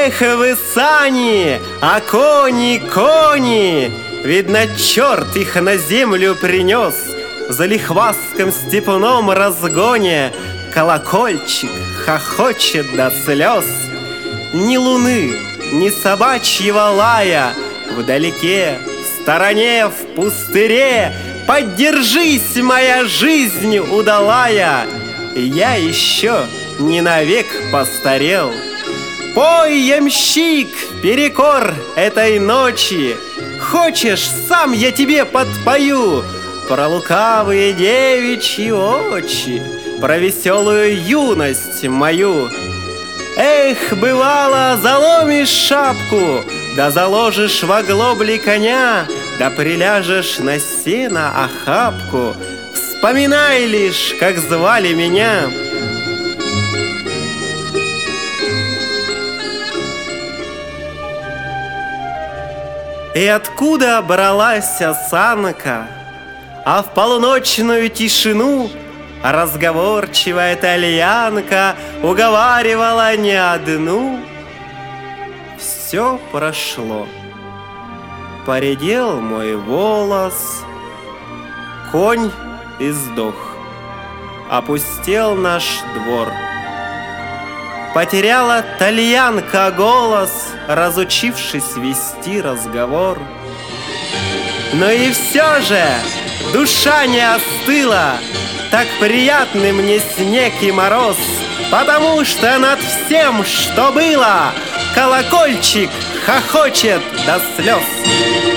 Эх, вы сани, а кони, кони! Видно, черт их на землю принес. В залихвастском степном разгоне колокольчик хохочет до слез. Ни луны, ни собачьего лая вдалеке, в стороне, в пустыре. Поддержись, моя жизнь удалая, я еще не навек постарел. Пой, ямщик, перекор этой ночи, хочешь, сам я тебе подпою про лукавые девичьи очи, про веселую юность мою. Эх, бывало, заломишь шапку, да заложишь в оглобли коня, да приляжешь на сено охапку. Вспоминай лишь, как звали меня. И откуда бралась осанка, а в полуночную тишину разговорчивая итальянка уговаривала не одну. Все прошло, поредел мой волос, конь издох, опустел наш двор. Потеряла тальянка голос, разучившись вести разговор. Но и все же душа не остыла, так приятны мне снег и мороз, потому что над всем, что было, колокольчик хохочет до слез.